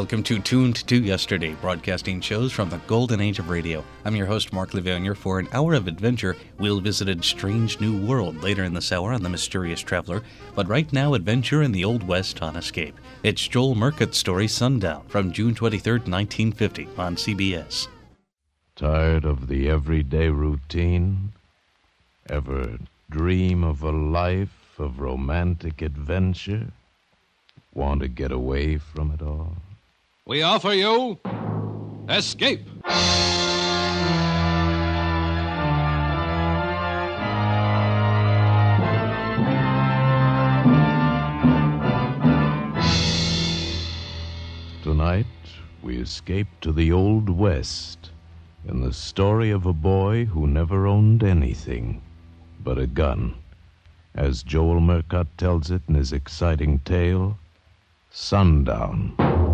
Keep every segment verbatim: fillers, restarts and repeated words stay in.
Welcome to Tuned to Yesterday, broadcasting shows from the golden age of radio. I'm your host, Mark Levanger. For an hour of adventure, we'll visit a strange new world later in this hour on The Mysterious Traveler. But right now, adventure in the Old West on Escape. It's Joel Murcott's story, Sundown, from June twenty-third, nineteen fifty, on C B S. Tired of the everyday routine? Ever dream of a life of romantic adventure? Want to get away from it all? We offer you Escape. Tonight, we escape to the Old West in the story of a boy who never owned anything but a gun. As Joel Murcott tells it in his exciting tale, Sundown.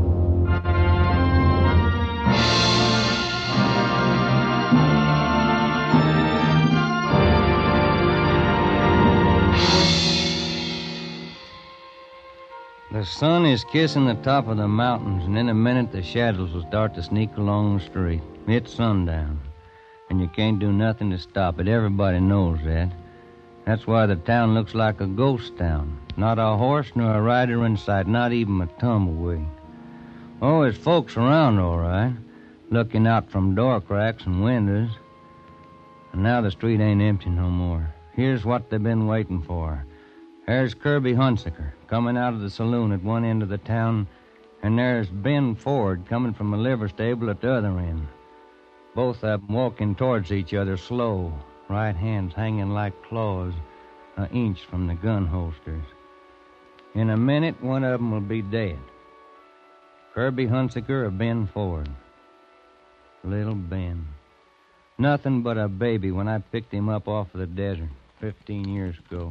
The sun is kissing the top of the mountains, and in a minute the shadows will start to sneak along the street. It's sundown, and you can't do nothing to stop it. Everybody knows that. That's why the town looks like a ghost town. Not a horse nor a rider in sight, not even a tumbleweed. Oh, there's folks around, all right, looking out from door cracks and windows. And now the street ain't empty no more. Here's what they've been waiting for. There's Kirby Hunsaker coming out of the saloon at one end of the town, and there's Ben Ford coming from a liver stable at the other end. Both of them walking towards each other slow, right hands hanging like claws an inch from the gun holsters. In a minute, one of them will be dead. Kirby Hunsaker or Ben Ford. Little Ben. Nothing but a baby when I picked him up off of the desert fifteen years ago.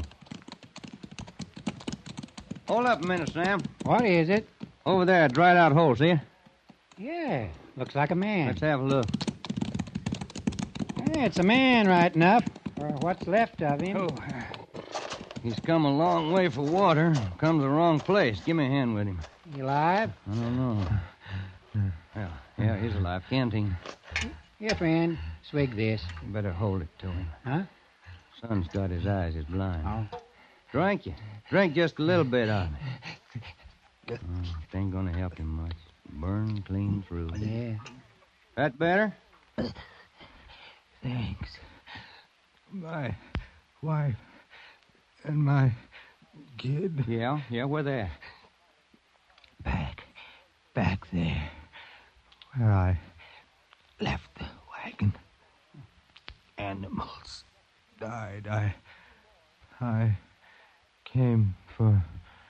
Hold up a minute, Sam. What is it? Over there, a dried-out hole, see it? Yeah, looks like a man. Let's have a look. Yeah, it's a man right enough, or what's left of him. Oh, he's come a long way for water. Come to the wrong place. Give me a hand with him. You alive? I don't know. Well, yeah, he's alive. Canteen. Here, friend. Swig this. You better hold it to him. Huh? Son's got his eyes. He's blind. Oh. Drink you. Drink just a little bit of it. Oh, it ain't gonna help him much. Burn clean through. Yeah. That better? Thanks. My wife and my kid. Yeah, yeah, where they at? Back, back there, where I left the wagon. Animals died. I, I came for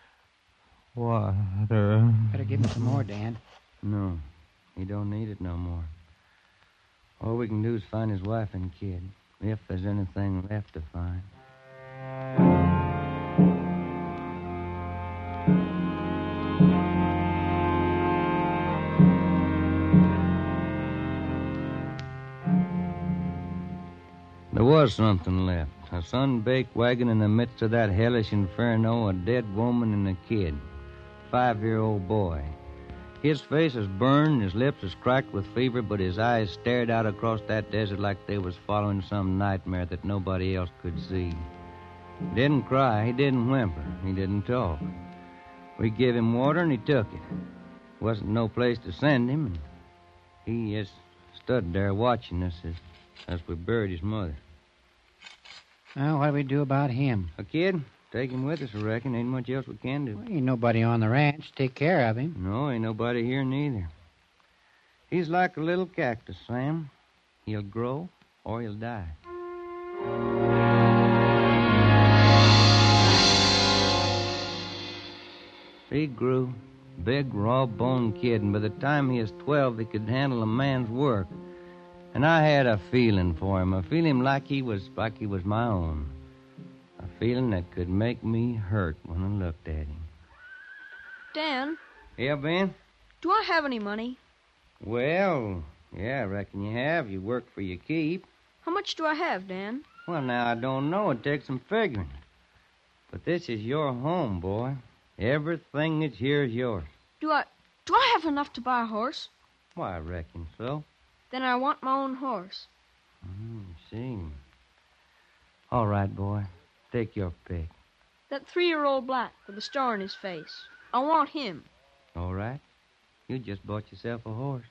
water. Better give him some more, Dan. No, he don't need it no more. All we can do is find his wife and kid, if there's anything left to find. There was something left. A sun-baked wagon in the midst of that hellish inferno, a dead woman and a kid. Five-year-old boy. His face is burned, his lips is cracked with fever, but his eyes stared out across that desert like they was following some nightmare that nobody else could see. He didn't cry, he didn't whimper, he didn't talk. We gave him water and he took it. Wasn't no place to send him, and he just stood there watching us as, as we buried his mother. Well, what do we do about him? A kid? Take him with us, I reckon. Ain't much else we can do. Well, ain't nobody on the ranch to take care of him. No, ain't nobody here neither. He's like a little cactus, Sam. He'll grow or he'll die. He grew. Big, raw-boned kid, and by the time he was twelve, he could handle a man's work. And I had a feeling for him, a feeling like he was like he was my own. A feeling that could make me hurt when I looked at him. Dan? Yeah, Ben? Do I have any money? Well, yeah, I reckon you have. You work for your keep. How much do I have, Dan? Well, now, I don't know. It takes some figuring. But this is your home, boy. Everything that's here is yours. Do I... do I have enough to buy a horse. Why, I reckon so. Then I want my own horse. Mm, see. All right, boy. Take your pick. That three-year-old black with a star in his face. I want him. All right. You just bought yourself a horse.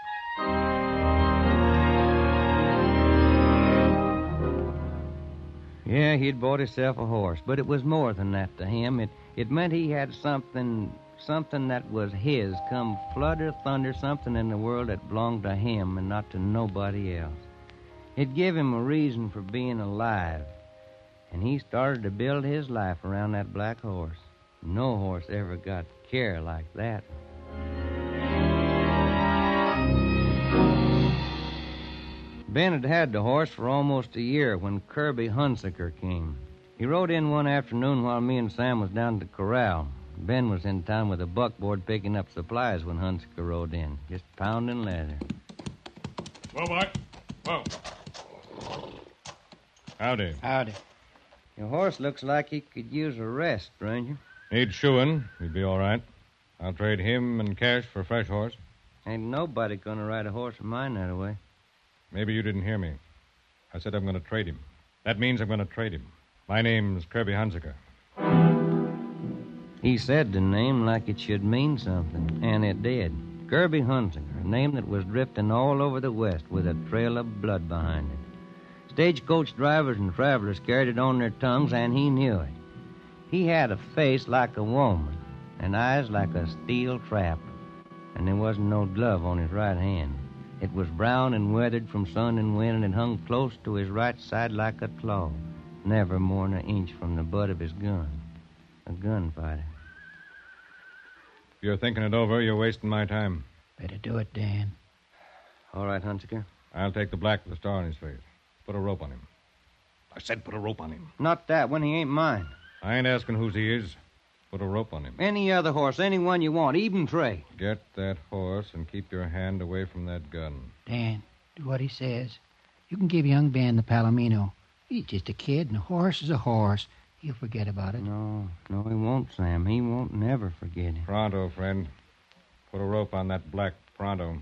Yeah, he'd bought himself a horse, but it was more than that to him. It it meant he had something something that was his, come flood or thunder, something in the world that belonged to him and not to nobody else. It gave him a reason for being alive, and he started to build his life around that black horse. No horse ever got care like that. Ben had had the horse for almost a year when Kirby Hunsaker came. He rode in one afternoon while me and Sam was down at the corral. Ben was in town with a buckboard picking up supplies when Hunsaker rode in, just pounding leather. Whoa, boy. Whoa. Howdy. Howdy. Your horse looks like he could use a rest, stranger. Needs shoeing. He'd be all right. I'll trade him and cash for a fresh horse. Ain't nobody gonna ride a horse of mine that way. Maybe you didn't hear me. I said I'm going to trade him. That means I'm going to trade him. My name's Kirby Hunsaker. He said the name like it should mean something, and it did. Kirby Hunsaker, a name that was drifting all over the West with a trail of blood behind it. Stagecoach drivers and travelers carried it on their tongues, and he knew it. He had a face like a woman, and eyes like a steel trap, and there wasn't no glove on his right hand. It was brown and weathered from sun and wind, and it hung close to his right side like a claw, never more than an inch from the butt of his gun. A gunfighter. If you're thinking it over, you're wasting my time. Better do it, Dan. All right, Hunsaker. I'll take the black with the star on his face. Put a rope on him. I said put a rope on him. Not that one. He ain't mine. I ain't asking whose he is. Put a rope on him. Any other horse, any one you want, even Trey. Get that horse and keep your hand away from that gun. Dan, do what he says. You can give young Ben the Palomino. He's just a kid, and a horse is a horse. He'll forget about it. No, no, he won't, Sam. He won't never forget it. Pronto, friend. Put a rope on that black pronto.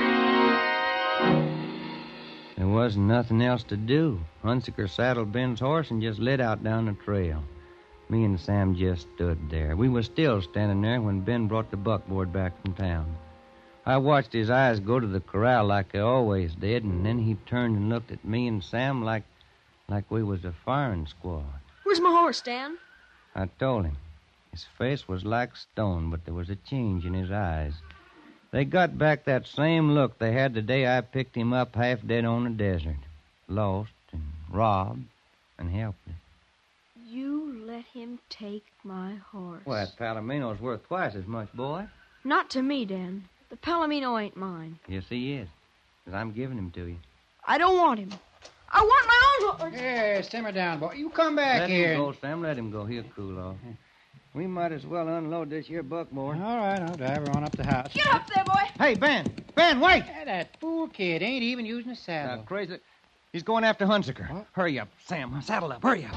There wasn't nothing else to do. Hunsaker saddled Ben's horse and just lit out down the trail. Me and Sam just stood there. We was still standing there when Ben brought the buckboard back from town. I watched his eyes go to the corral like they always did, and then he turned and looked at me and Sam like like we was a firing squad. Where's my horse, Dan? I told him. His face was like stone, but there was a change in his eyes. They got back that same look they had the day I picked him up half dead on the desert. Lost and robbed and helpless. You let him take my horse. Well, that Palomino's worth twice as much, boy. Not to me, Dan. The Palomino ain't mine. Yes, he is. Because I'm giving him to you. I don't want him. I want my own horse. Here, simmer down, boy. You come back Let here. him go, Sam. Let him go. He'll cool off. We might as well unload this here buckboard. All right, I'll drive her on up the house. Get up there, boy. Hey, Ben! Ben, wait! Hey, that fool kid ain't even using a saddle. Now, crazy. He's going after Hunsaker. What? Hurry up, Sam. Saddle up. Hurry up.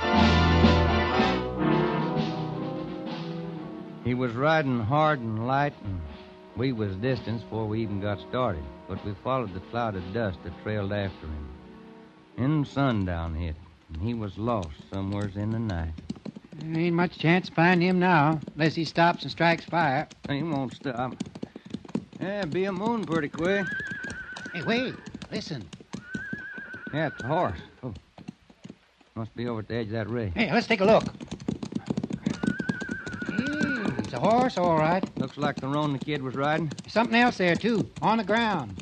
He was riding hard and light, and we was distance before we even got started. But we followed the cloud of dust that trailed after him. Then sundown hit, and he was lost somewheres in the night. There ain't much chance of finding him now, unless he stops and strikes fire. He won't stop. Yeah, be a moon pretty quick. Hey, wait. Listen. Yeah, it's a horse. Oh. Must be over at the edge of that ridge. Hey, let's take a look. Hey, it's a horse, all right. Looks like the roan the kid was riding. There's something else there, too, on the ground.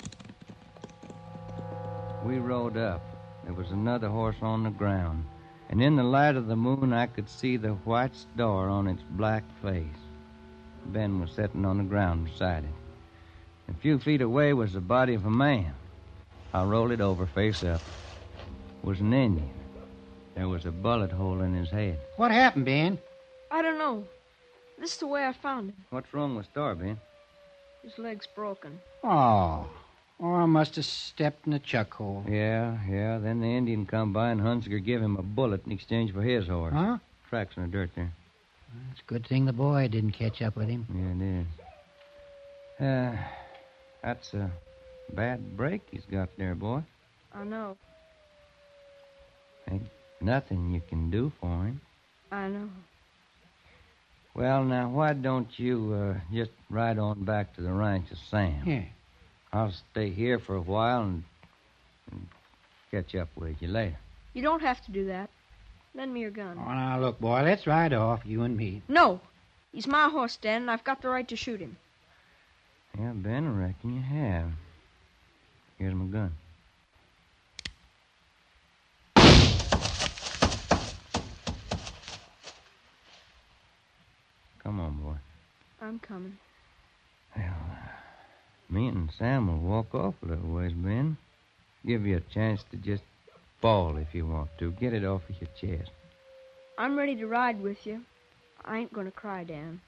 We rode up. There was another horse on the ground. And in the light of the moon, I could see the white star on its black face. Ben was sitting on the ground beside it. A few feet away was the body of a man. I rolled it over face up. It was an Indian. There was a bullet hole in his head. What happened, Ben? I don't know. This is the way I found him. What's wrong with Star, Ben? His leg's broken. Oh. Or I must have stepped in a chuck hole. Yeah, yeah. Then the Indian come by and Hunsaker give him a bullet in exchange for his horse. Huh? Tracks in the dirt there. It's a good thing the boy didn't catch up with him. Yeah, it is. Uh, that's a bad break he's got there, boy. I know. Ain't nothing you can do for him. I know. Well, now, why don't you uh, just ride on back to the ranch of Sam? Yeah. I'll stay here for a while and, and catch up with you later. You don't have to do that. Lend me your gun. Oh, now, look, boy, let's ride off, you and me. No. He's my horse, Dan, and I've got the right to shoot him. Yeah, Ben, I reckon you have. Here's my gun. Come on, boy. I'm coming. Well, uh, me and Sam will walk off a little ways, Ben. Give you a chance to just fall if you want to. Get it off of your chest. I'm ready to ride with you. I ain't going to cry, Dan.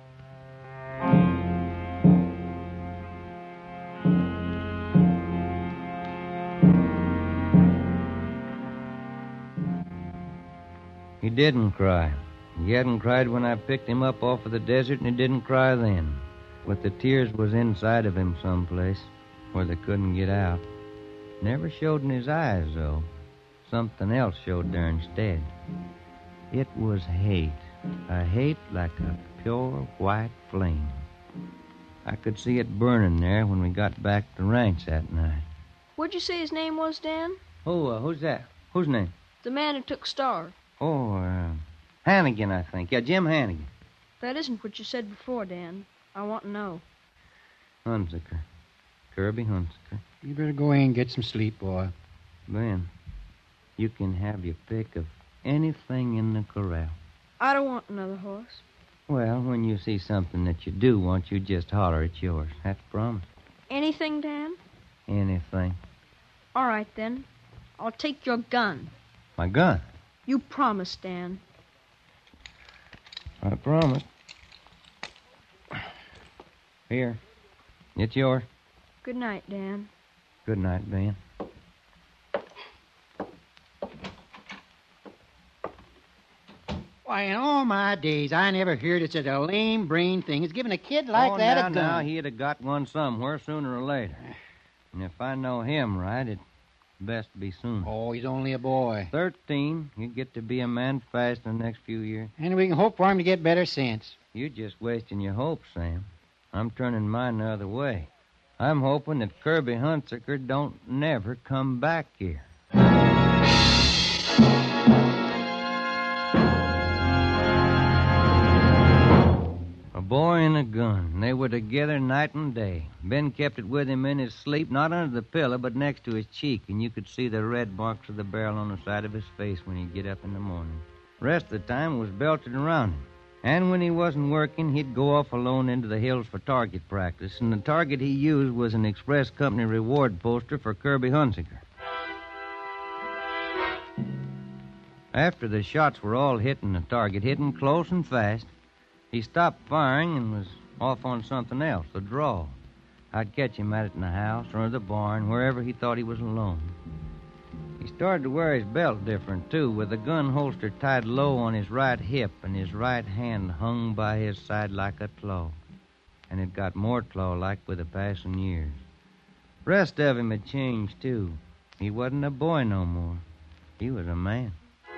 He didn't cry. He hadn't cried when I picked him up off of the desert, and he didn't cry then. But the tears was inside of him someplace where they couldn't get out. Never showed in his eyes, though. Something else showed there instead. It was hate. A hate like a pure white flame. I could see it burning there when we got back to the ranch that night. What'd you say his name was, Dan? Oh, uh, who's that? Whose name? The man who took Star. Oh, uh, Hannigan, I think. Yeah, Jim Hannigan. That isn't what you said before, Dan. I want to know. Hunziker. Kirby Hunziker. You better go in and get some sleep, boy. Ben, you can have your pick of anything in the corral. I don't want another horse. Well, when you see something that you do want, you just holler it's yours. That's a promise. Anything, Dan? Anything. All right, then. I'll take your gun. My gun? You promised, Dan. I promised. Here. It's yours. Good night, Dan. Good night, Ben. Why, in all my days, I never heard of such a lame brain thing as giving a kid like oh, that now, a gun. Now, he'd have got one somewhere sooner or later. And if I know him right, it's best be soon. Oh, he's only a boy. Thirteen. He'd get to be a man fast in the next few years. And we can hope for him to get better sense. You're just wasting your hopes, Sam. I'm turning mine the other way. I'm hoping that Kirby Hunziker don't never come back here. A boy and a gun. They were together night and day. Ben kept it with him in his sleep, not under the pillow, but next to his cheek, and you could see the red marks of the barrel on the side of his face when he'd get up in the morning. Rest of the time was belted around him. And when he wasn't working, he'd go off alone into the hills for target practice, and the target he used was an Express Company reward poster for Kirby Hunziker. After the shots were all hitting the target, hitting close and fast, he stopped firing and was off on something else, a draw. I'd catch him at it in the house or the barn, wherever he thought he was alone. He started to wear his belt different, too, with the gun holster tied low on his right hip and his right hand hung by his side like a claw. And it got more claw-like with the passing years. Rest of him had changed, too. He wasn't a boy no more. He was a man.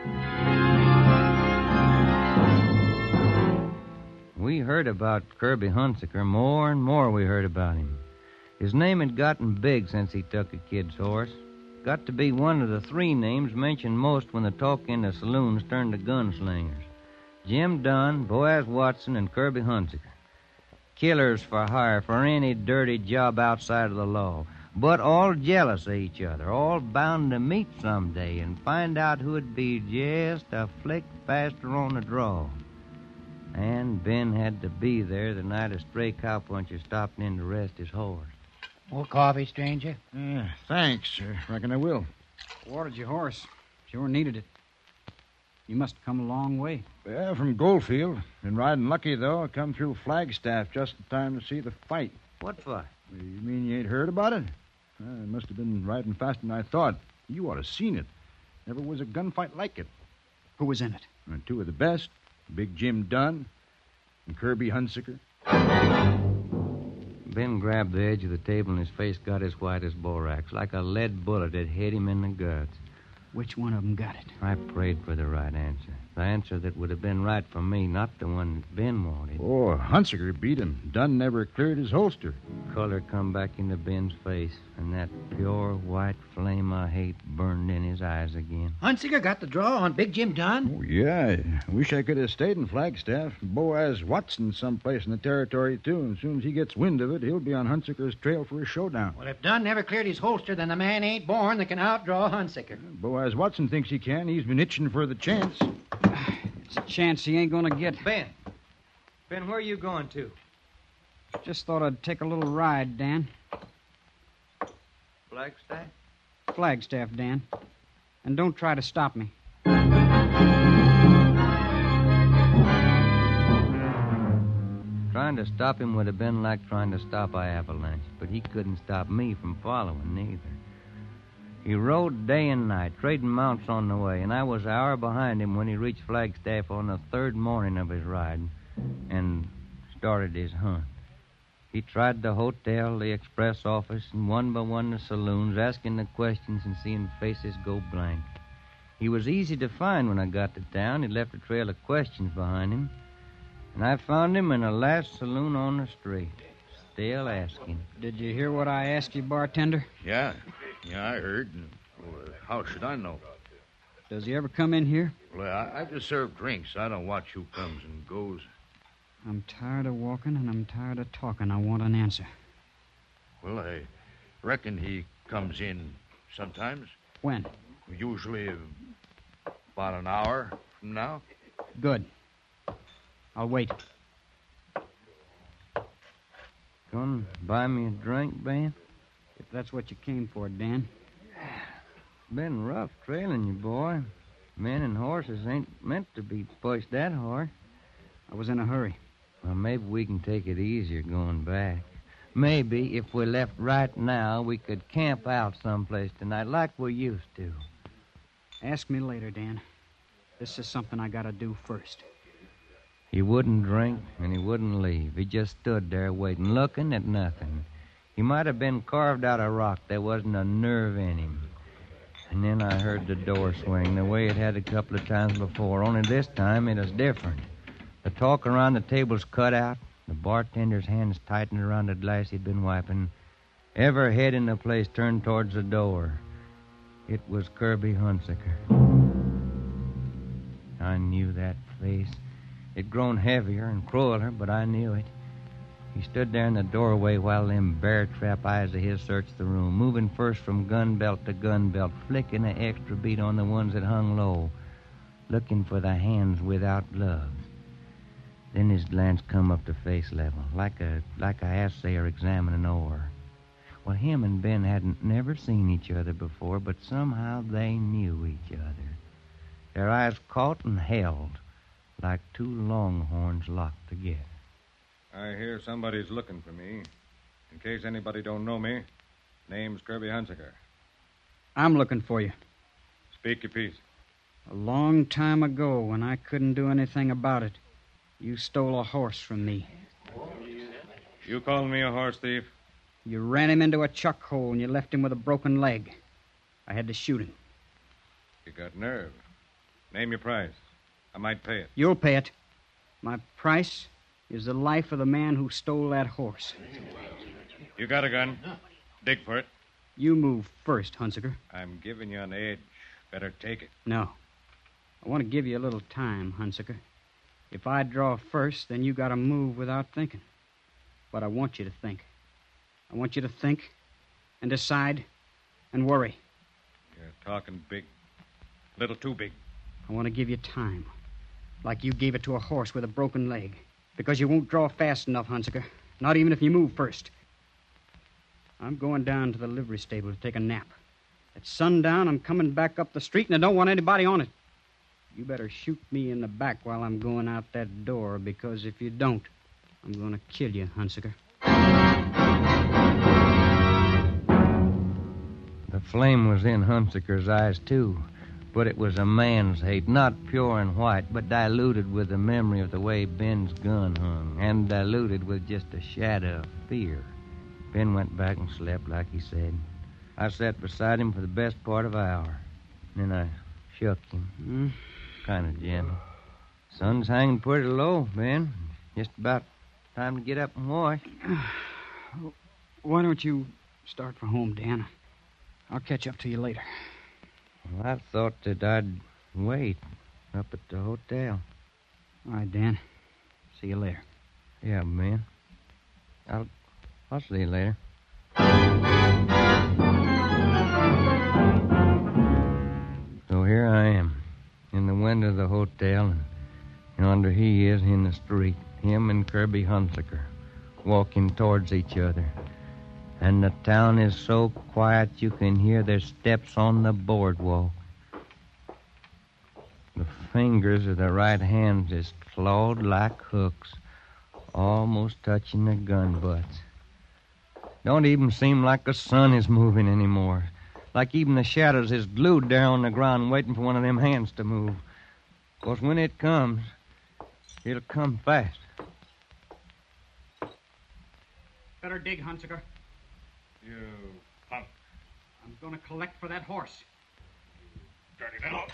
We heard about Kirby Hunziker. More and more we heard about him. His name had gotten big since he took a kid's horse. Got to be one of the three names mentioned most when the talk in the saloons turned to gunslingers. Jim Dunn, Boaz Watson, and Kirby Hunziker. Killers for hire for any dirty job outside of the law. But all jealous of each other, all bound to meet someday and find out who'd be just a flick faster on the draw. And Ben had to be there the night a stray cowpuncher stopped in to rest his horse. More coffee, stranger? Yeah, thanks. I reckon I will. Watered your horse. Sure needed it. You must have come a long way. Yeah, from Goldfield. Been riding lucky, though. I come through Flagstaff just in time to see the fight. What fight? You mean you ain't heard about it? Uh, I must have been riding faster than I thought. You ought to seen it. Never was a gunfight like it. Who was in it? Uh, two of the best. Big Jim Dunn and Kirby Hunziker. Ben grabbed the edge of the table and his face got as white as borax, like a lead bullet had hit him in the guts. Which one of them got it? I prayed for the right answer. The answer that would have been right for me, not the one that Ben wanted. Oh, Hunsaker beat him. Dunn never cleared his holster. Color come back into Ben's face, and that pure white flame of hate burned in his eyes again. Hunsaker got the draw on Big Jim Dunn? Oh, yeah. I wish I could have stayed in Flagstaff. Boaz Watson someplace in the territory, too. And as soon as he gets wind of it, he'll be on Hunsaker's trail for a showdown. Well, if Dunn never cleared his holster, then the man ain't born that can outdraw Hunsaker. Boaz Watson thinks he can. He's been itching for the chance. It's a chance he ain't gonna get. Ben. Ben, where are you going to? Just thought I'd take a little ride, Dan. Flagstaff? Flagstaff, Dan. And don't try to stop me. Trying to stop him would have been like trying to stop an avalanche, but he couldn't stop me from following neither. He rode day and night, trading mounts on the way, and I was an hour behind him when he reached Flagstaff on the third morning of his ride and started his hunt. He tried the hotel, the express office, and one by one the saloons, asking the questions and seeing faces go blank. He was easy to find when I got to town. He left a trail of questions behind him, and I found him in the last saloon on the street, still asking. Did you hear what I asked you, bartender? Yeah. Yeah, I heard. Well, how should I know? Does he ever come in here? Well, I, I just serve drinks. I don't watch who comes and goes. I'm tired of walking and I'm tired of talking. I want an answer. Well, I reckon he comes in sometimes. When? Usually about an hour from now. Good. I'll wait. Gonna buy me a drink, Ben? If that's what you came for, Dan. Been rough trailing you, boy. Men and horses ain't meant to be pushed that hard. I was in a hurry. Well, maybe we can take it easier going back. Maybe if we left right now, we could camp out someplace tonight like we used to. Ask me later, Dan. This is something I gotta do first. He wouldn't drink, and he wouldn't leave. He just stood there waiting, looking at nothing. He might have been carved out of rock. There wasn't a nerve in him. And then I heard the door swing the way it had a couple of times before, only this time it was different. The talk around the table's cut out. The bartender's hands tightened around the glass he'd been wiping. Every head in the place turned towards the door. It was Kirby Hunsaker. I knew that face. It'd grown heavier and crueler, but I knew it. He stood there in the doorway while them bear-trap eyes of his searched the room, moving first from gun belt to gun belt, flicking an extra beat on the ones that hung low, looking for the hands without gloves. Then his glance come up to face level, like a like a assayer examining ore. Well, him and Ben hadn't never seen each other before, but somehow they knew each other. Their eyes caught and held, like two longhorns locked together. I hear somebody's looking for me. In case anybody don't know me, name's Kirby Hunsaker. I'm looking for you. Speak your piece. A long time ago, when I couldn't do anything about it, you stole a horse from me. You calling me a horse thief? You ran him into a chuck hole and you left him with a broken leg. I had to shoot him. You got nerve. Name your price. I might pay it. You'll pay it. My price is the life of the man who stole that horse. You got a gun. Dig for it. You move first, Hunsaker. I'm giving you an edge. Better take it. No. I want to give you a little time, Hunsaker. If I draw first, then you got to move without thinking. But I want you to think. I want you to think and decide and worry. You're talking big. A little too big. I want to give you time. Like you gave it to a horse with a broken leg. Because you won't draw fast enough, Hunsaker. Not even if you move first. I'm going down to the livery stable to take a nap. At sundown, I'm coming back up the street, and I don't want anybody on it. You better shoot me in the back while I'm going out that door, because if you don't, I'm going to kill you, Hunsaker. The flame was in Hunsaker's eyes, too. But it was a man's hate, not pure and white, but diluted with the memory of the way Ben's gun hung, and diluted with just a shadow of fear. Ben went back and slept like he said. I sat beside him for the best part of an hour. Then I shook him. Hmm? Kind of gentle. Sun's hanging pretty low, Ben. Just about time to get up and wash. Why don't you start for home, Dan? I'll catch up to you later. Well, I thought that I'd wait up at the hotel. All right, Dan. See you later. Yeah, Ben. I'll, I'll see you later. So here I am, in the window of the hotel, and yonder he is in the street, him and Kirby Hunsaker, walking towards each other. And the town is so quiet you can hear their steps on the boardwalk. The fingers of the right hand is clawed like hooks, almost touching the gun butts. Don't even seem like the sun is moving anymore. Like even the shadows is glued there on the ground waiting for one of them hands to move. 'Cause when it comes, it'll come fast. Better dig, Hunsaker. You punk. I'm going to collect for that horse. Dirty little.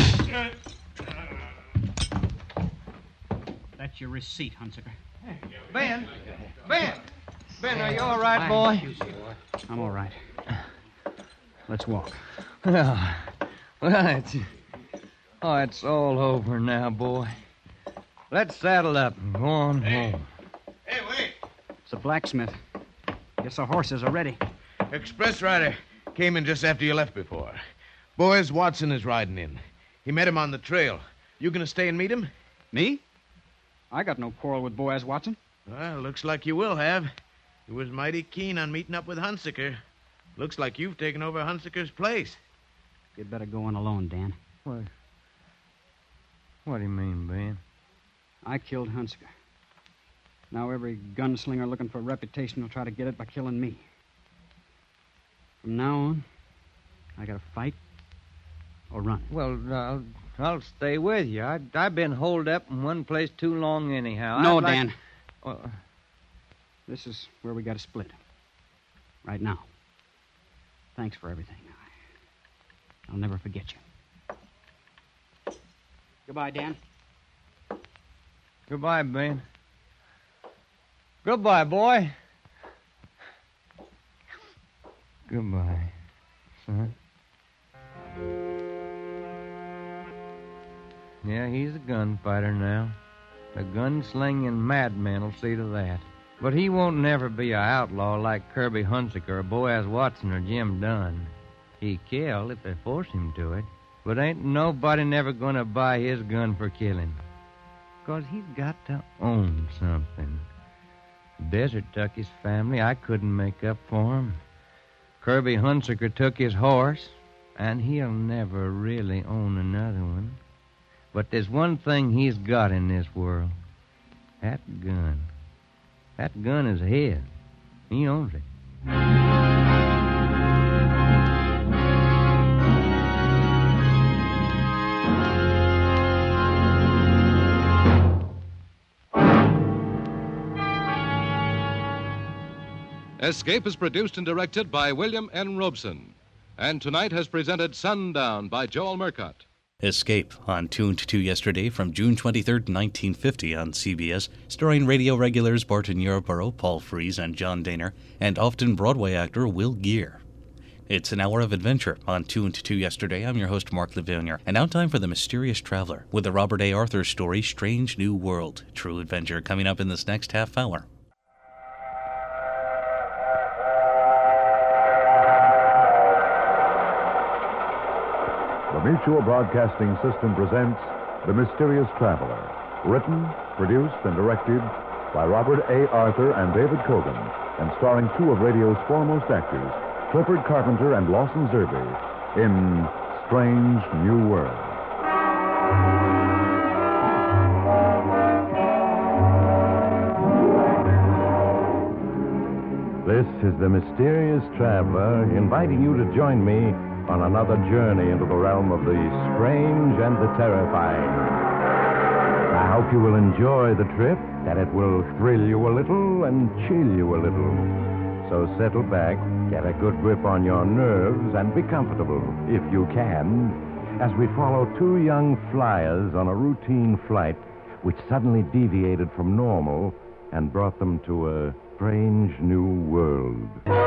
That's your receipt, Hunsaker. Ben! Ben! Ben, are you all right, boy? I'm all right. Let's walk. Well, well, it's... Oh, it's all over now, boy. Let's saddle up and go on Hey. home. Hey, wait. It's a blacksmith. Guess the horses are ready. Express rider came in just after you left before. Boaz Watson is riding in. He met him on the trail. You gonna stay and meet him? Me? I got no quarrel with Boaz Watson. Well, looks like you will have. He was mighty keen on meeting up with Hunsaker. Looks like you've taken over Hunsaker's place. You'd better go on alone, Dan. What? What do you mean, Ben? I killed Hunsaker. Now every gunslinger looking for a reputation will try to get it by killing me. From now on, I gotta fight or run. Well, I'll, I'll stay with you. I, I've been holed up in one place too long anyhow. No, I'd like- Dan. Well, This is where we gotta split. Right now. Thanks for everything. I, I'll never forget you. Goodbye, Dan. goodbye, Ben. Goodbye, boy. Goodbye, son. Yeah, he's a gunfighter now. The gunslinging madman will see to that. But he won't never be an outlaw like Kirby Hunsaker or Boaz Watson or Jim Dunn. He kill if they force him to it. But ain't nobody never gonna buy his gun for killing. 'Cause he's got to own something. The desert took his family. I couldn't make up for him. Kirby Hunsaker took his horse, and he'll never really own another one. But there's one thing he's got in this world. That gun. That gun is his. He owns it. Escape is produced and directed by William N. Robeson, and tonight has presented Sundown by Joel Murcott. Escape, on Tuned to Yesterday from June twenty-third, nineteen fifty on C B S, starring radio regulars Barton Yarborough, Paul Frees, and John Daner, and often Broadway actor Will Geer. It's an hour of adventure on Tuned to Yesterday. I'm your host, Mark Levonier, and now time for The Mysterious Traveler with the Robert A. Arthur story, Strange New World. True adventure coming up in this next half hour. The Mutual Broadcasting System presents The Mysterious Traveler, written, produced, and directed by Robert A. Arthur and David Cogan, and starring two of radio's foremost actors, Clifford Carpenter and Lawson Zerbe, in Strange New World. This is The Mysterious Traveler, inviting you to join me on another journey into the realm of the strange and the terrifying. I hope you will enjoy the trip, that it will thrill you a little and chill you a little. So settle back, get a good grip on your nerves, and be comfortable, if you can, as we follow two young flyers on a routine flight which suddenly deviated from normal and brought them to a strange new world.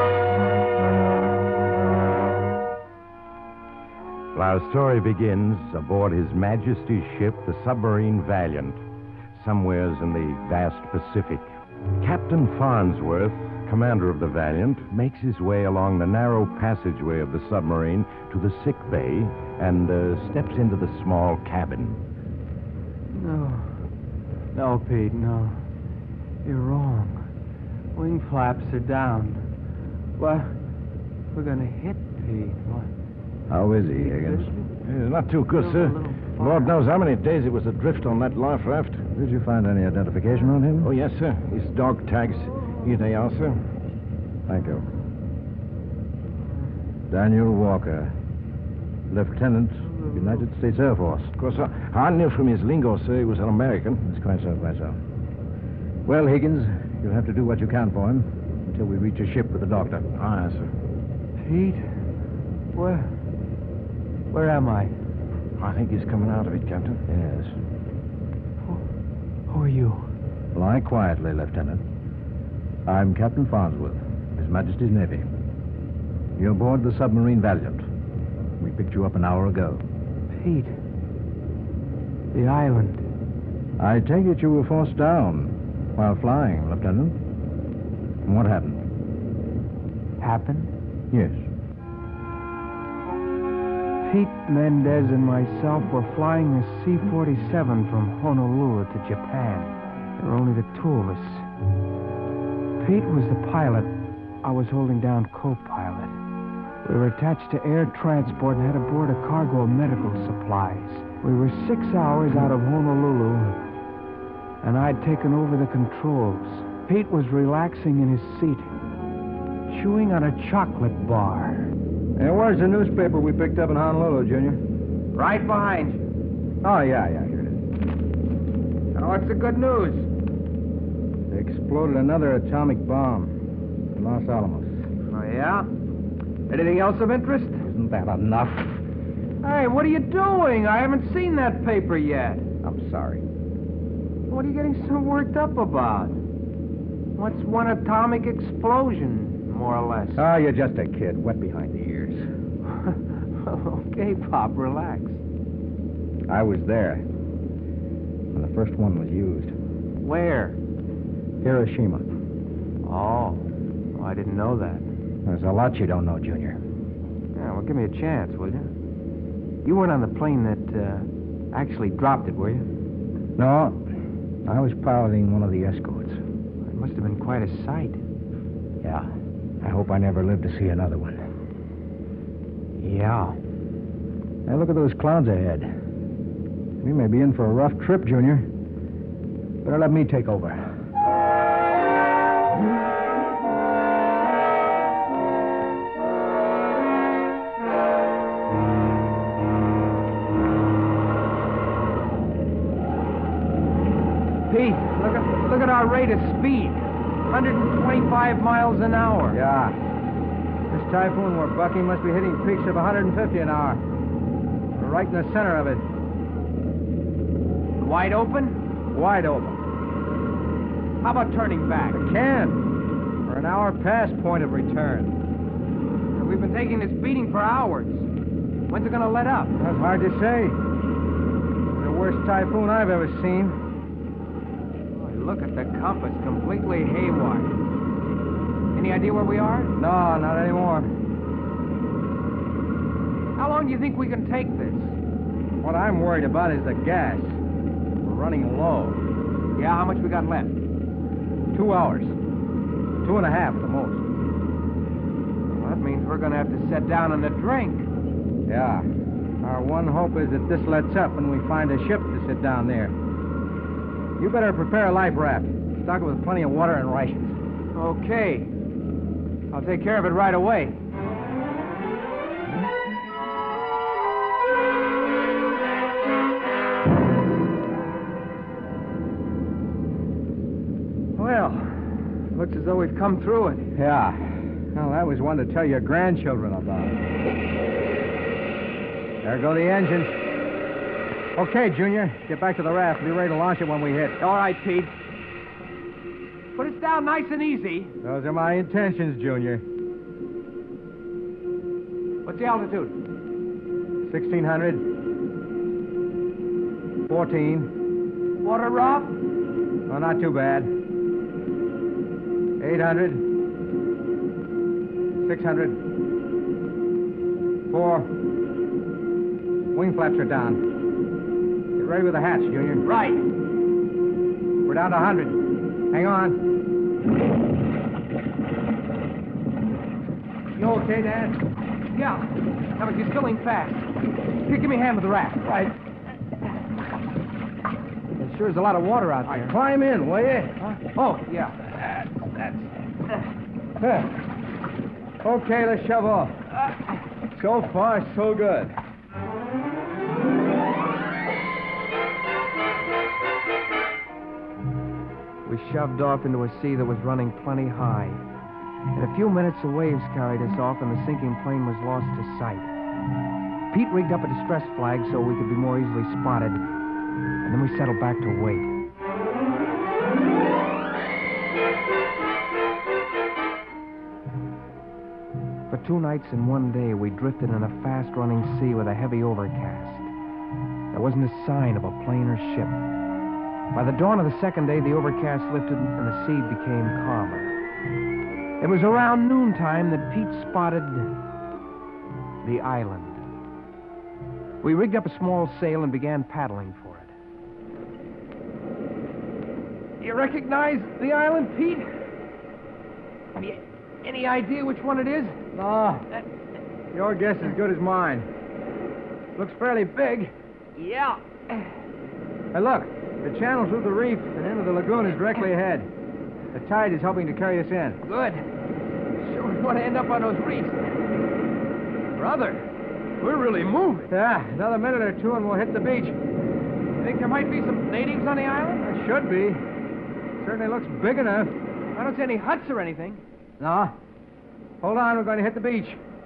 Our story begins aboard His Majesty's ship, the submarine Valiant, somewheres in the vast Pacific. Captain Farnsworth, commander of the Valiant, makes his way along the narrow passageway of the submarine to the sick bay and uh, steps into the small cabin. No. No, Pete, no. You're wrong. Wing flaps are down. What? We're gonna hit Pete. What? How is he, Higgins? He's not too good, sir. Lord knows how many days he was adrift on that life raft. Did you find any identification on him? Oh, yes, sir. His dog tags. Here they are, sir. Thank you. Daniel Walker, Lieutenant, United States Air Force. Of course, I, I knew from his lingo, sir, he was an American. That's quite so, quite so. Well, Higgins, you'll have to do what you can for him until we reach a ship with the doctor. Aye, sir. Pete? Where? Where am I? I think he's coming out of it, Captain. Yes. Who, who are you? Lie quietly, Lieutenant. I'm Captain Farnsworth, His Majesty's Navy. You're aboard the submarine Valiant. We picked you up an hour ago. Pete. The island. I take it you were forced down while flying, Lieutenant. What happened? Happened? Yes. Pete Mendez and myself were flying a C forty-seven from Honolulu to Japan. There were only the two of us. Pete was the pilot. I was holding down co-pilot. We were attached to air transport and had aboard a cargo of medical supplies. We were six hours out of Honolulu, and I'd taken over the controls. Pete was relaxing in his seat, chewing on a chocolate bar. And where's the newspaper we picked up in Honolulu, Junior? Right behind you. Oh, yeah, yeah, here it is. Now, what's the good news? They exploded another atomic bomb in Los Alamos. Oh, yeah? Anything else of interest? Isn't that enough? Hey, what are you doing? I haven't seen that paper yet. I'm sorry. What are you getting so worked up about? What's one atomic explosion, more or less? Oh, you're just a kid, wet behind the ears. Okay, Pop, relax. I was there when the first one was used. Where? Hiroshima. Oh, well, I didn't know that. There's a lot you don't know, Junior. Yeah, well, give me a chance, will you? You weren't on the plane that uh, actually dropped it, were you? No, I was piloting one of the escorts. It must have been quite a sight. Yeah, I hope I never live to see another one. Yeah. Hey, look at those clouds ahead. We may be in for a rough trip, Junior. Better let me take over. Pete, look at, look at our rate of speed. one hundred twenty-five miles an hour. Yeah. This typhoon we're bucking must be hitting peaks of one hundred fifty an hour. We're right in the center of it. Wide open? Wide open. How about turning back? We can. We're an hour past point of return. We've been taking this beating for hours. When's it going to let up? That's hard to say. The worst typhoon I've ever seen. Look at the compass, completely haywire. Any idea where we are? No, not anymore. How long do you think we can take this? What I'm worried about is the gas. We're running low. Yeah, how much we got left? Two hours. Two and a half at the most. Well, that means we're going to have to set down and a drink. Yeah. Our one hope is that this lets up and we find a ship to sit down there. You better prepare a life raft. Stock it with plenty of water and rations. Okay. I'll take care of it right away. Well, looks as though we've come through it. Yeah. Well, that was one to tell your grandchildren about. There go the engines. Okay, Junior. Get back to the raft and be ready to launch it when we hit. All right, Pete. Put us down nice and easy. Those are my intentions, Junior. What's the altitude? sixteen hundred. fourteen. Water rough? Oh, not too bad. eight hundred. six hundred. Four. Wing flaps are down. Get ready with the hatch, Junior. Right. We're down to one hundred. Hang on. You okay, Dad? Yeah. Now, but you're still ain't fast. Here, give me a hand with the raft. Right. There sure is a lot of water out there. Climb in, will you? Huh? Oh, yeah. That's... that's... Okay, let's shove off. So far, so good. We shoved off into a sea that was running plenty high. In a few minutes, the waves carried us off, and the sinking plane was lost to sight. Pete rigged up a distress flag so we could be more easily spotted, and then we settled back to wait. For two nights and one day, we drifted in a fast-running sea with a heavy overcast. There wasn't a sign of a plane or ship. By the dawn of the second day, the overcast lifted and the sea became calmer. It was around noontime that Pete spotted the island. We rigged up a small sail and began paddling for it. You recognize the island, Pete? Have you any idea which one it is? No. Your guess is as good as mine. Looks fairly big. Yeah. Hey, look. The channel through the reef and into the lagoon is directly ahead. The tide is helping to carry us in. Good. Sure we want to end up on those reefs. Brother, we're really moving. Yeah, another minute or two and we'll hit the beach. You think there might be some natives on the island? There should be. Certainly looks big enough. I don't see any huts or anything. No. Hold on, we're going to hit the beach.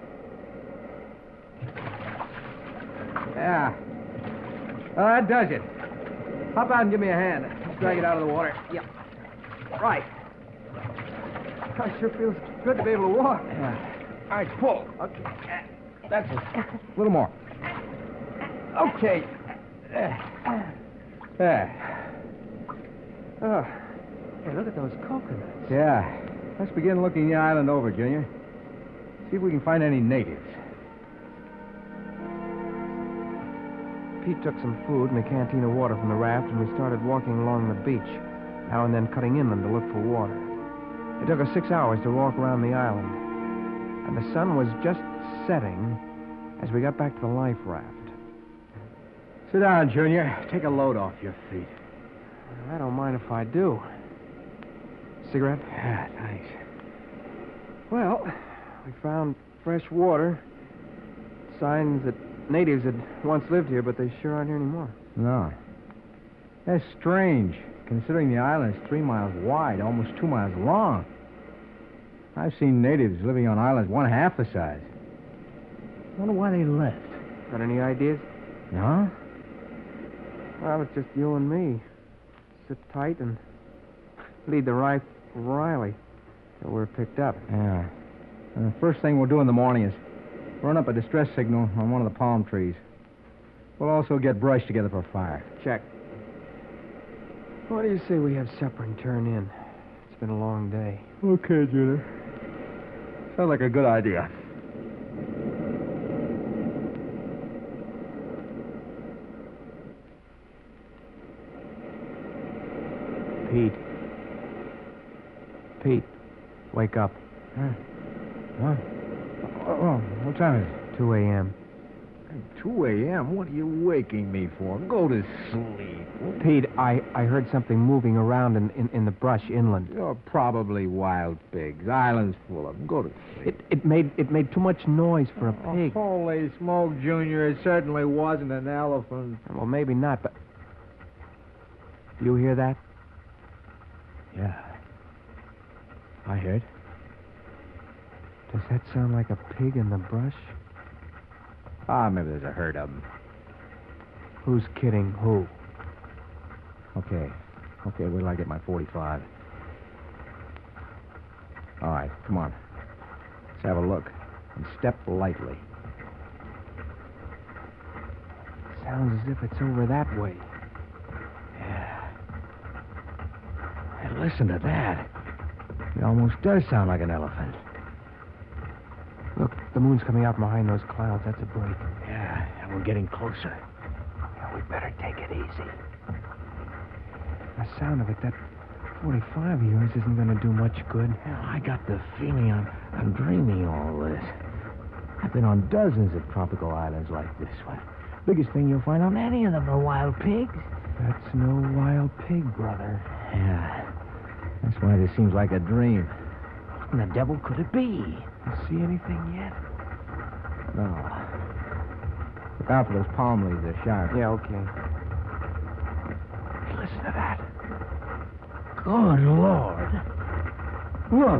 Yeah. Well, that does it. Hop out and give me a hand. Let's drag it out of the water. Yeah. Right. I sure feels good to be able to walk. Yeah. All right, pull. Okay. That's it. A little more. Okay. There. There. Oh. Hey, look at those coconuts. Yeah. Let's begin looking the island over, Junior. See if we can find any natives. Pete took some food and a canteen of water from the raft, and we started walking along the beach, now and then cutting inland to look for water. It took us six hours to walk around the island, and the sun was just setting as we got back to the life raft. Sit down, Junior. Take a load off your feet. I don't mind if I do. Cigarette? Yeah, thanks. Well, we found fresh water. Signs that natives had once lived here, but they sure aren't here anymore. No. That's strange, considering the island is three miles wide, almost two miles long. I've seen natives living on islands one half the size. I wonder why they left. Got any ideas? No? Well, it's just you and me. Sit tight and lead the right Riley till we're picked up. Yeah. And the first thing we'll do in the morning is run up a distress signal on one of the palm trees. We'll also get brush together for a fire. Check. What do you say we have supper and turn in? It's been a long day. Okay, Junior. Sounds like a good idea. Pete. Pete, wake up. Huh? What? Oh, what time is it? two a.m. two a.m.? What are you waking me for? Go to sleep. Pete, I, I heard something moving around in, in, in the brush inland. You're probably wild pigs. Island's full of them. Go to sleep. It, it made it made too much noise for a pig. Oh, holy smoke, Junior. It certainly wasn't an elephant. Well, maybe not, but... Do you hear that? Yeah. I heard. Does that sound like a pig in the brush? Ah, maybe there's a herd of them. Who's kidding who? Okay. Okay, wait till I get my forty-five. All right, come on. Let's have a look. And step lightly. Sounds as if it's over that way. Yeah. Hey, listen to that. It almost does sound like an elephant. Look, the moon's coming out from behind those clouds. That's a break. Yeah, and we're getting closer. Yeah, we better take it easy. The sound of it, that forty-five of yours isn't going to do much good. Hell, I got the feeling I'm, I'm dreaming all this. I've been on dozens of tropical islands like this one. Biggest thing you'll find on any of them are wild pigs. That's no wild pig, brother. Yeah. That's why this seems like a dream. What in the devil could it be? You see anything yet? No. Look out for those palm leaves. They're sharp. Yeah, okay. Hey, listen to that. Good Lord. Look.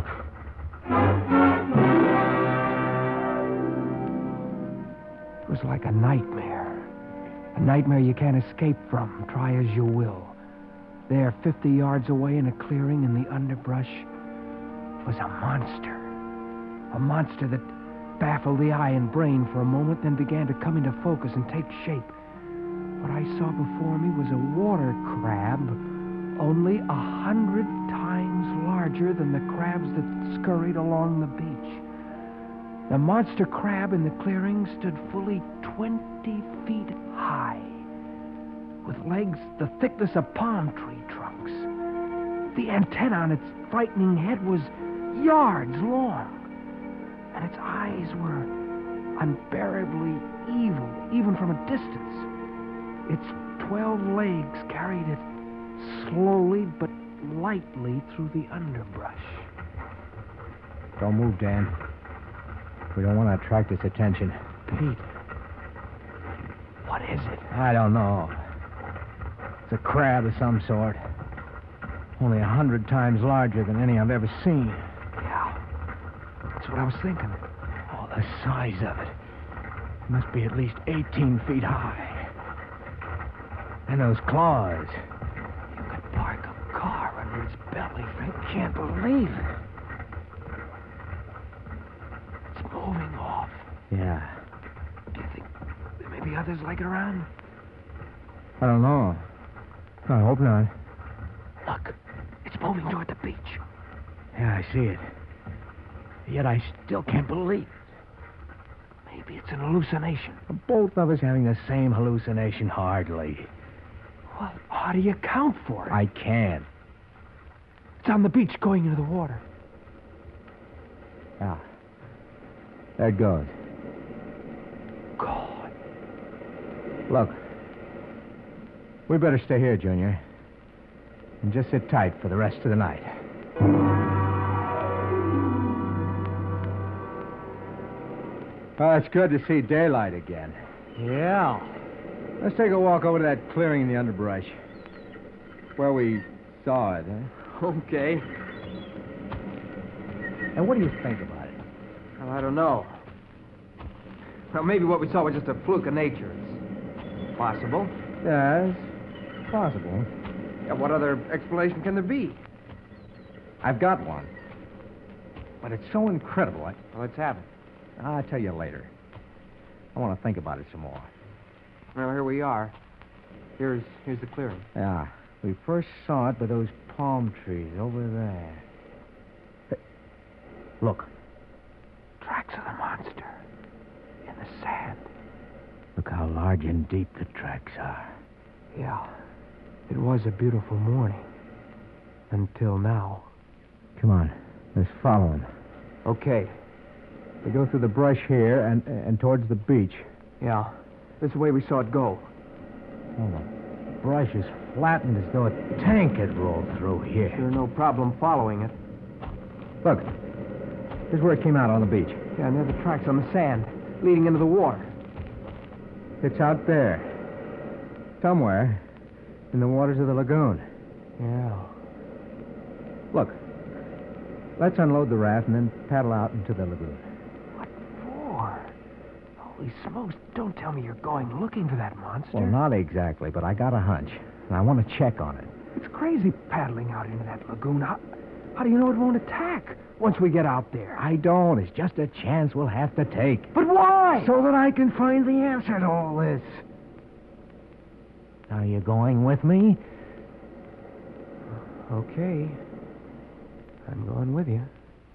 It was like a nightmare. A nightmare you can't escape from, try as you will. There, fifty yards away in a clearing in the underbrush, was a monster. A monster that baffled the eye and brain for a moment, then began to come into focus and take shape. What I saw before me was a water crab, only a hundred times larger than the crabs that scurried along the beach. The monster crab in the clearing stood fully twenty feet high, with legs the thickness of palm tree trunks. The antenna on its frightening head was yards long, and its eyes were unbearably evil, even from a distance. Its twelve legs carried it slowly but lightly through the underbrush. Don't move, Dan. We don't want to attract its attention. Pete, what is it? I don't know. It's a crab of some sort. Only a hundred times larger than any I've ever seen. Yeah, that's what I was thinking. Oh, the size of it. It must be at least eighteen feet high. And those claws. You could park a car under its belly. I can't believe it. It's moving off. Yeah. Do you think there may be others like it around? I don't know. I hope not. Look, it's moving toward the beach. Yeah, I see it. Yet I still can't believe it. Maybe it's an hallucination. Both of us having the same hallucination, hardly. Well, how do you account for it? I can't. It's on the beach going into the water. Yeah. There it goes. God. Look. We better stay here, Junior. And just sit tight for the rest of the night. Well, it's good to see daylight again. Yeah. Let's take a walk over to that clearing in the underbrush. Where we saw it, huh? Okay. And what do you think about it? Well, I don't know. Well, maybe what we saw was just a fluke of nature. It's possible. Yes, possible. Yeah, what other explanation can there be? I've got one. But it's so incredible. I... Well, let's have it. I'll tell you later. I want to think about it some more. Well, here we are. Here's here's the clearing. Yeah. We first saw it by those palm trees over there. Hey, look. Tracks of the monster. In the sand. Look how large and deep the tracks are. Yeah. It was a beautiful morning. Until now. Come on. Let's follow him. Okay. We go through the brush here and and towards the beach. Yeah. This is the way we saw it go. Oh, the brush is flattened as though a tank had rolled through here. Sure, no problem following it. Look. Here's where it came out on the beach. Yeah, and there are the tracks on the sand leading into the water. It's out there. Somewhere in the waters of the lagoon. Yeah. Look. Let's unload the raft and then paddle out into the lagoon. Holy smokes, don't tell me you're going looking for that monster. Well, not exactly, but I got a hunch, and I want to check on it. It's crazy paddling out into that lagoon. How, how do you know it won't attack once we get out there? I don't. It's just a chance we'll have to take. But why? So that I can find the answer to all this. Are you going with me? Okay. I'm going with you.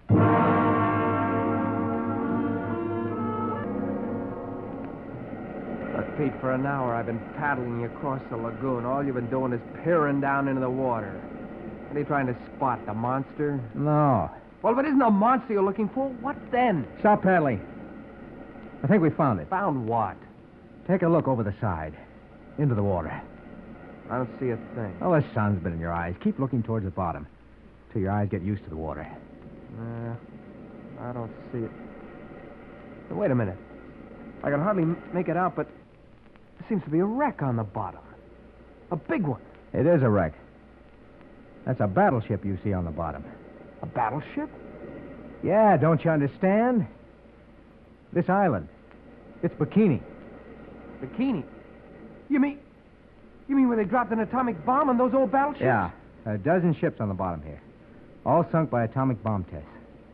But, Pete, for an hour I've been paddling you across the lagoon. All you've been doing is peering down into the water. Are you trying to spot the monster? No. Well, if it isn't a monster you're looking for, what then? Stop paddling. I think we found it. Found what? Take a look over the side. Into the water. I don't see a thing. Oh, the sun's been in your eyes. Keep looking towards the bottom. Till your eyes get used to the water. Uh, I don't see it. Now, wait a minute. I can hardly m- make it out, but there seems to be a wreck on the bottom. A big one. It is a wreck. That's a battleship you see on the bottom. A battleship? Yeah, don't you understand? This island. It's Bikini. Bikini? You mean... You mean where they dropped an atomic bomb on those old battleships? Yeah. A dozen ships on the bottom here. All sunk by atomic bomb tests.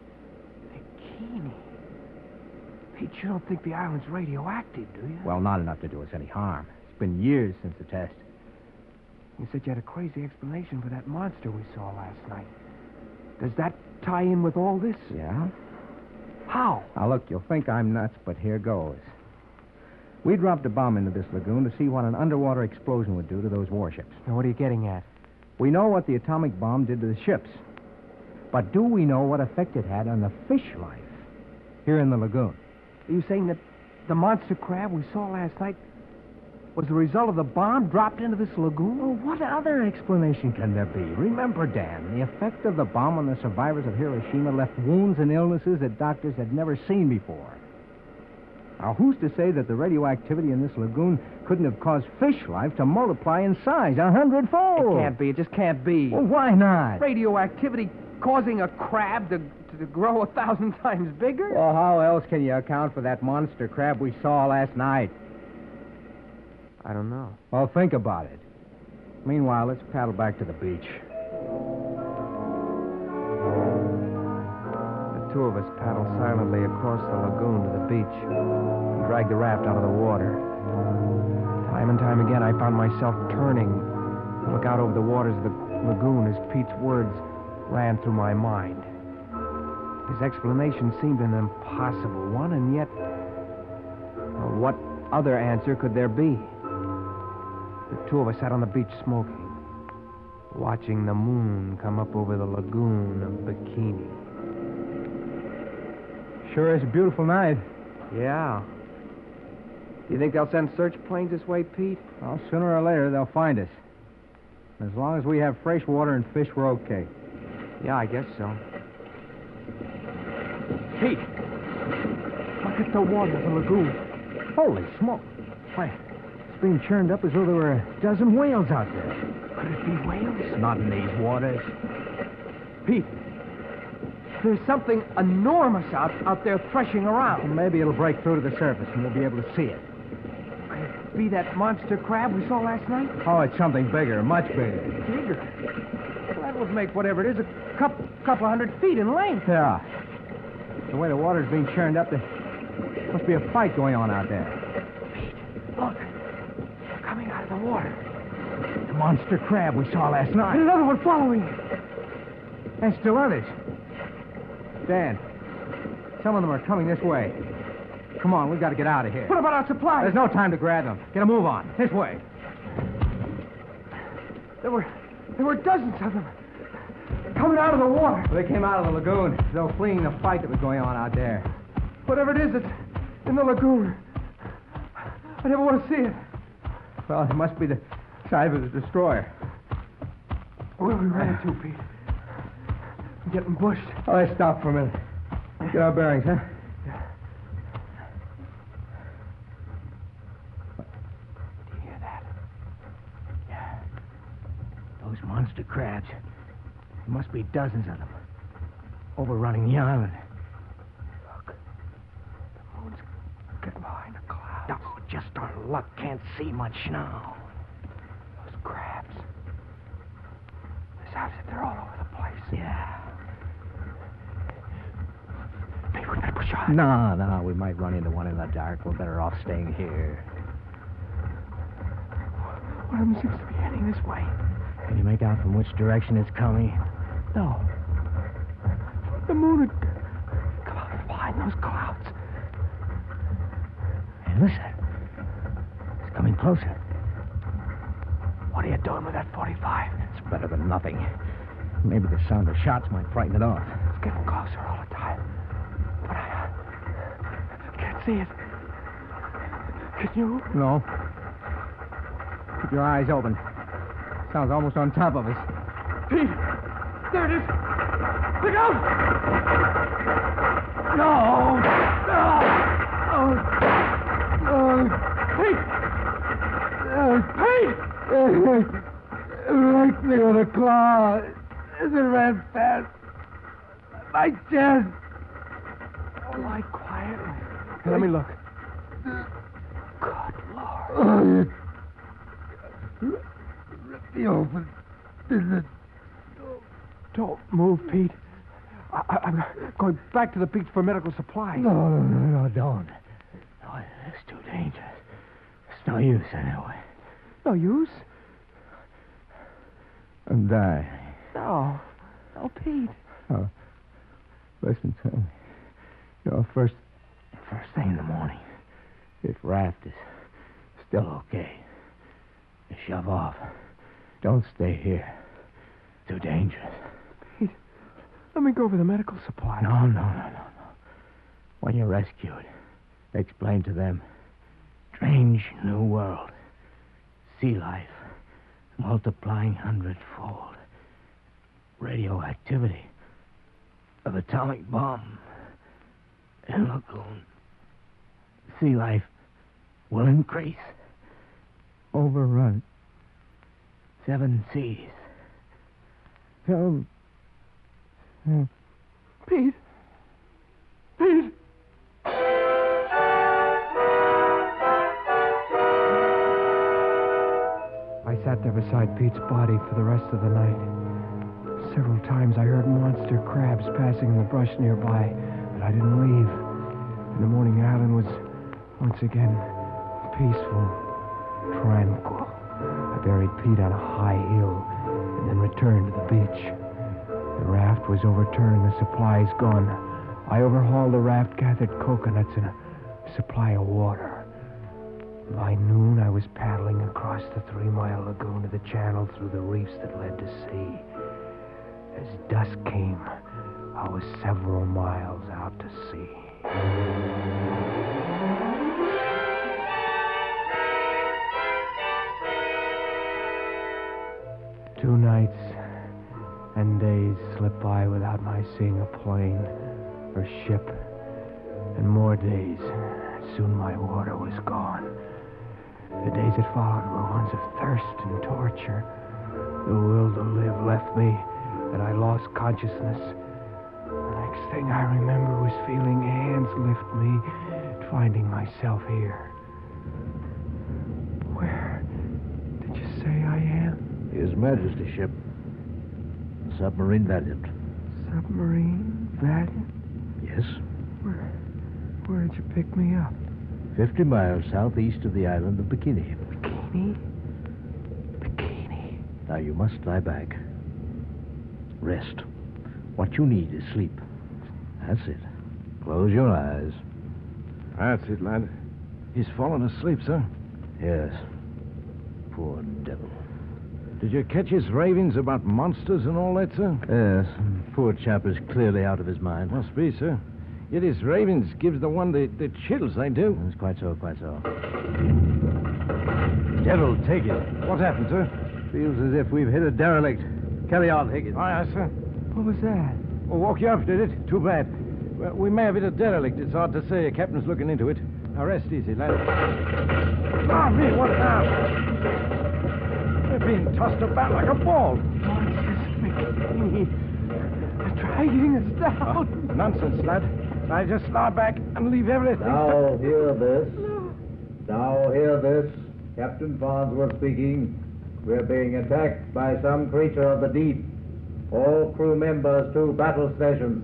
Bikini? Pete, you don't think the island's radioactive, do you? Well, not enough to do us any harm. It's been years since the test. You said you had a crazy explanation for that monster we saw last night. Does that tie in with all this? Yeah? How? Now, look, you'll think I'm nuts, but here goes. We dropped a bomb into this lagoon to see what an underwater explosion would do to those warships. Now, what are you getting at? We know what the atomic bomb did to the ships. But do we know what effect it had on the fish life here in the lagoon? Are you saying that the monster crab we saw last night was the result of the bomb dropped into this lagoon? Well, what other explanation can there be? Remember, Dan, the effect of the bomb on the survivors of Hiroshima left wounds and illnesses that doctors had never seen before. Now, who's to say that the radioactivity in this lagoon couldn't have caused fish life to multiply in size a hundredfold? It can't be. It just can't be. Well, why not? Radioactivity causing a crab to, to grow a thousand times bigger? Well, how else can you account for that monster crab we saw last night? I don't know. Well, think about it. Meanwhile, let's paddle back to the beach. The two of us paddle silently across the lagoon to the beach and drag the raft out of the water. Time and time again, I found myself turning to look out over the waters of the lagoon as Pete's words ran through my mind. His explanation seemed an impossible one, and yet, well, what other answer could there be? The two of us sat on the beach smoking, watching the moon come up over the lagoon of Bikini. Sure is a beautiful night. Yeah. Do you think they'll send search planes this way, Pete? Well, sooner or later, they'll find us. As long as we have fresh water and fish, we're okay. Yeah, I guess so. Pete! Look at the water of the lagoon. Holy smoke. Why, it's being churned up as though there were a dozen whales out there. Could it be whales? Not in these waters. Pete, there's something enormous out, out there threshing around. Well, maybe it'll break through to the surface and we'll be able to see it. Could it be that monster crab we saw last night? Oh, it's something bigger, much bigger. Bigger? Well, that would make whatever it is a couple, couple of hundred feet in length. Yeah. The way the water's being churned up, there must be a fight going on out there. Pete, look. They're coming out of the water. The monster crab we saw last night. And another one following it. And still others. Dan, some of them are coming this way. Come on, we've got to get out of here. What about our supplies? There's no time to grab them. Get a move on. This way. There were, there were dozens of them. Coming out of the water. Well, they came out of the lagoon. They were fleeing the fight that was going on out there. Whatever it is, it's in the lagoon. I never want to see it. Well, it must be the size of the destroyer. Where we ran into, Pete? I'm getting bushed. Oh, let's stop for a minute. Get our bearings, huh? Yeah. Do you hear that? Yeah. Those monster crabs. There must be dozens of them. Overrunning the island. Look. The moon's getting behind them. darn luck, can't see much now. Those crabs. This house, they're all over the place. Yeah. Pete, we better push on. No, no, we might run into one in the dark. We're better off staying here. One of them seems to be heading this way. Can you make out from which direction it's coming? No. The moon would come out from behind those clouds. Hey, listen. It's coming closer. What are you doing with that forty-five? It's better than nothing. Maybe the sound of shots might frighten it off. It's getting closer all the time. But I uh, can't see it. Can you? No. Keep your eyes open. Sounds almost on top of us. Pete! There it is! Look out! No! No! Oh! Oh! Pete! Uh, Pete! Right near the claw. It ran fast. My chest. Oh, lie quietly. Hey, let me look. Good Lord. Oh, it... Rip me open. Don't move, Pete. I, I, I'm going back to the beach for medical supplies. No, no, no, no, don't. No, it's too dangerous. It's no use anyway. No use? I'm dying. No. No, Pete. Oh, listen to me. You know, first, first thing in the morning, this raft is still okay. You shove off. Don't stay here. Too dangerous. Pete, let me go over the medical supplies. No, no, no, no, no. When you're rescued, explain to them. Strange new world. Sea life. Multiplying hundredfold. Radioactivity. Of atomic bomb. In lagoon. Sea life will increase. Overrun. Seven seas. Come. Um, Pete. Pete. I sat there beside Pete's body for the rest of the night. Several times I heard monster crabs passing in the brush nearby, but I didn't leave. In the morning, Island was once again peaceful, tranquil. I buried Pete on a high hill and then returned to the beach. The raft was overturned, the supplies gone. I overhauled the raft, gathered coconuts, and a supply of water. By noon, I was paddling across the three-mile lagoon to the channel through the reefs that led to sea. As dusk came, I was several miles out to sea. Two nights and days slipped by without my seeing a plane or ship, and more days. Soon my water was gone. The days that followed were ones of thirst and torture. The will to live left me, and I lost consciousness. The next thing I remember was feeling hands lift me, finding myself here. Where did you say I am? His Majesty's ship. Submarine Valiant. Submarine Valiant? Yes. Where, where did you pick me up? Fifty miles southeast of the island of Bikini. Bikini? Bikini. Now you must lie back. Rest. What you need is sleep. That's it. Close your eyes. That's it, lad. He's fallen asleep, sir. Yes. Poor devil. Did you catch his ravings about monsters and all that, sir? Yes. Poor chap is clearly out of his mind. Must be, sir. Yet his ravings gives the one the, the chills, they do. It's quite so, quite so. Devil, take it. What happened, sir? Feels as if we've hit a derelict. Carry on, Higgins. Aye, aye, sir. What was that? Well, woke you up, did it? Too bad. Well, we may have hit a derelict. It's hard to say. The captain's looking into it. Now, rest easy, lad. Ah, me, what now? We're being tossed about like a ball. Monsters, Bikini. They're dragging us down. Oh, nonsense, lad. I just lie back and leave everything. Now, hear this. Now hear this. Captain Farnsworth speaking. We're being attacked by some creature of the deep. All crew members to battle stations.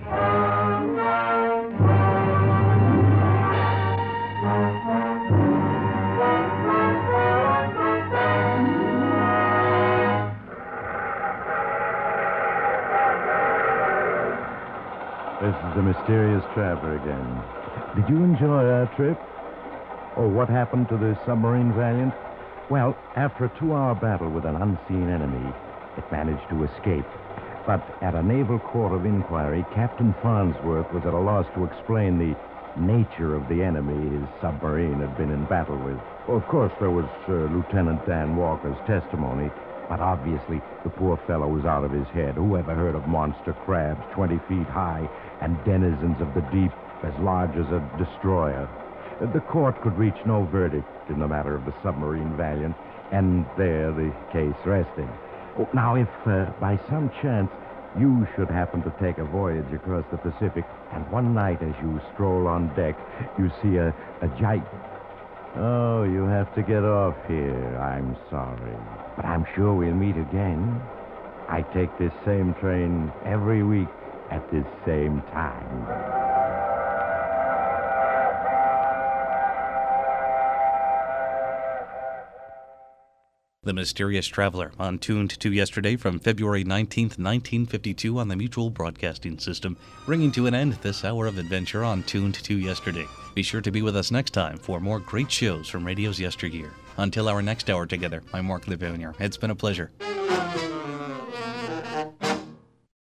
This is the Mysterious Traveler again. Did you enjoy our trip? Oh, what happened to the submarine Valiant? Well, after a two-hour battle with an unseen enemy, it managed to escape. But at a naval court of inquiry, Captain Farnsworth was at a loss to explain the nature of the enemy his submarine had been in battle with. Well, of course, there was uh, Lieutenant Dan Walker's testimony, but obviously the poor fellow was out of his head. Who ever heard of monster crabs twenty feet high and denizens of the deep as large as a destroyer? The court could reach no verdict in the matter of the submarine Valiant, and there the case rested. Oh, now, if uh, by some chance you should happen to take a voyage across the Pacific, and one night as you stroll on deck, you see a, a giant... Oh, you have to get off here. I'm sorry. But I'm sure we'll meet again. I take this same train every week at this same time. The Mysterious Traveler, on Tuned to Yesterday from February nineteenth, nineteen fifty-two on the Mutual Broadcasting System, bringing to an end this hour of adventure on Tuned to Yesterday. Be sure to be with us next time for more great shows from radio's yesteryear. Until our next hour together, I'm Mark Levonier. It's been a pleasure.